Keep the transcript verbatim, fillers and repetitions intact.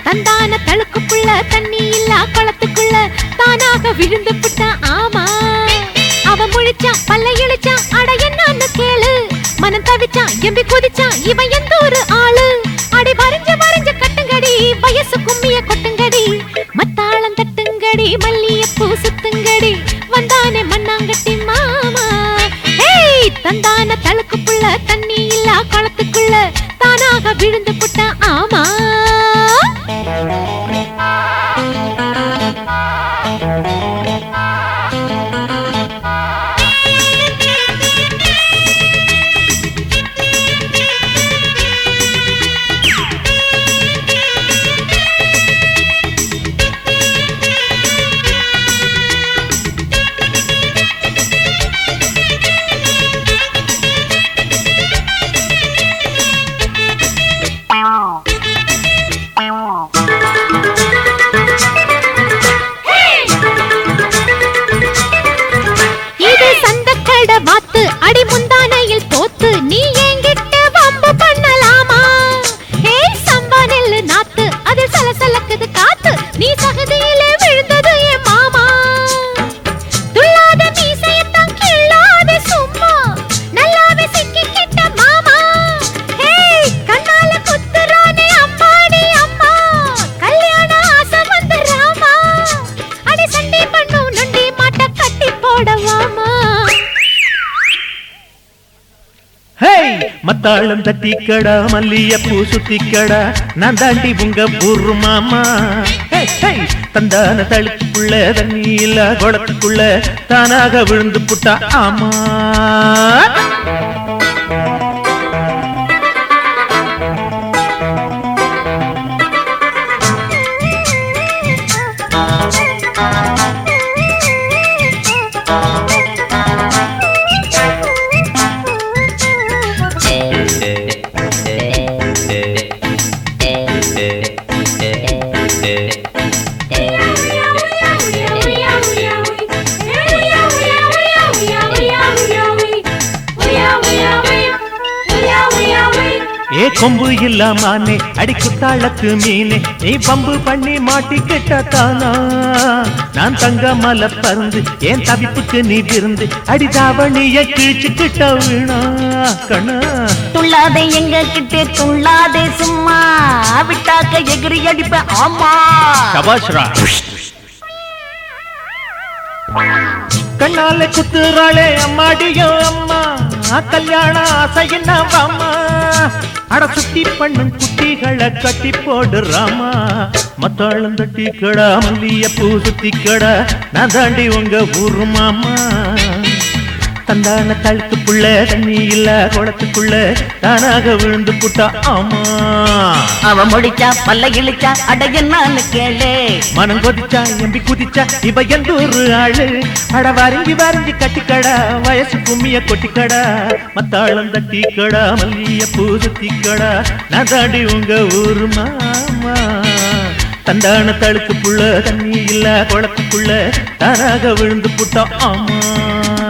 தந்தான தழுக்குக்குள்ள தண்ணி இல்ல குளத்துக்குள்ள தானாக விழுந்து புட்டான் ஆமா. அவன் முழிச்சான் பல்ல இழிச்சான் அட என்னன்னு கேளு. மனம் தவிச்சான் எம்பி குதிச்சான் இவன் எந்த ஒரு ஆளு. அடி வரைஞ்ச வரைஞ்ச கட்டுங்கடி வயசு கும்மிய கொட்டுங்கடி மத்தாளம் தட்டுங்கடி மல்லிய பூ சுத்துங்கடி வந்தானே மண்ணாங்கட்டி மாமா. ஏய் தந்தான தழுக்குக்குள்ள தண்ணி இல்ல குளத்துக்குள்ள தானாக விழுந்து புட்டான் ஆமா. வாத்து அடி முந்தானையில் தோத்து நீ என்கிட்ட வம்பு பண்ணலாமா. ஏய் சம்பா நெல்லு நாத்து அதில் சலசலக்குது காத்து நீ சகதியிலே விழுந்தது என் மாமா. துள்ளாத மீசையத்தான் கிள்ளாத சும்மா நல்லாவே சிக்கிக்கிட்ட மாமா. ஏய் கண்ணால குத்துறானே அம்மாடி அம்மா கல்யாண ஆசை வந்து ராமா. அடி சண்டி பண்ணும் நொண்டி மாட்ட கட்டி போடவாமா. மத்தாளம் தட்டிக்கடா மல்லிய பூ சுத்திக்கடா நான் தாண்டி உங்க ஊரு மாமா. தந்தான தழுக்குள்ள தண்ணி இல்ல குளத்துக்குள்ள தானாக விழுந்து புட்டா ஆமா. ஏ கொம்பு இல்லாமானே அடி குத்தாளத்து மீனே நீ பம்பு பண்ணி மாட்டிக்கிட்ட தானா. நான் தங்க மலை பறந்து என் தவிப்புக்கு நீ விருந்து அடி தாவணிய கிழிச்சுக்கிட்ட வீணா கண்ணா. துள்ளாதே எங்க கிட்டே துள்ளாதே சும்மா விட்டாக்க எகிரி அடிப்ப ஆமா. சபாஷ்ரா கண்ணாலே குத்துறாளே அம்மாடியோ அம்மா கல்யாண ஆசையின்னா வாமா. அட சுத்தி பண்ணும் குட்டிகளை கட்டி போடுறாமா. மத்தாளம் தட்டி கடா மல்லிய பூ சுத்தி கடா நான் தாண்டி உங்க ஊரு மாமா. தந்தான தழுத்துக்குள்ள தண்ணி இல்ல குளத்துக்குள்ள தானாக விழுந்து புட்டா ஆமா. அவன் முடிச்சா பல்ல இழிச்சா அட என்னன்னு கேளு. மனம் கொதிச்சா எம்பி குதிச்சா இவ எந்த ஒரு ஆளு. அட வரைஞ்சி வரைஞ்சி கட்டிக்கடா வயசு கும்மிய கொட்டிக்கடா மத்தாளம் தட்டி கடா மல்லிய பூ சுத்திக்கடா நான் தாண்டி உங்க ஊரு மாமா. தந்தான தழுத்துக்குள்ள தண்ணி இல்ல குளத்துக்குள்ள தானாக விழுந்து புட்டா ஆமா.